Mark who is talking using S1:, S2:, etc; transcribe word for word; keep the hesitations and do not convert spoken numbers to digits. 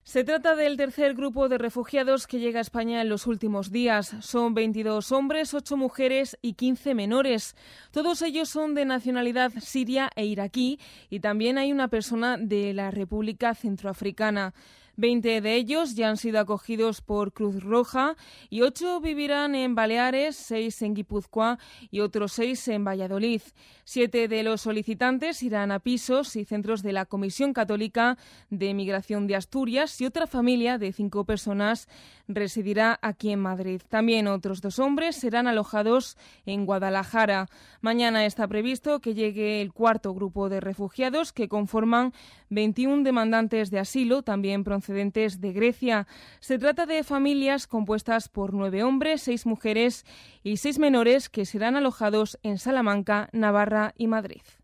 S1: Se trata del tercer grupo de refugiados que llega a España en los últimos días. Son veintidós hombres, ocho mujeres y quince menores. Todos ellos son de nacionalidad siria e iraquí y también hay una persona de la República Centroafricana. Veinte de ellos ya han sido acogidos por Cruz Roja y ocho vivirán en Baleares, seis en Guipúzcoa y otros seis en Valladolid. Siete de los solicitantes irán a pisos y centros de la Comisión Católica de Migración de Asturias y otra familia de cinco personas residirá aquí en Madrid. También otros dos hombres serán alojados en Guadalajara. Mañana está previsto que llegue el cuarto grupo de refugiados que conforman veintiún demandantes de asilo, también procedentes de Grecia. Se trata de familias compuestas por nueve hombres, seis mujeres y seis menores que serán alojados en Salamanca, Navarra y Madrid.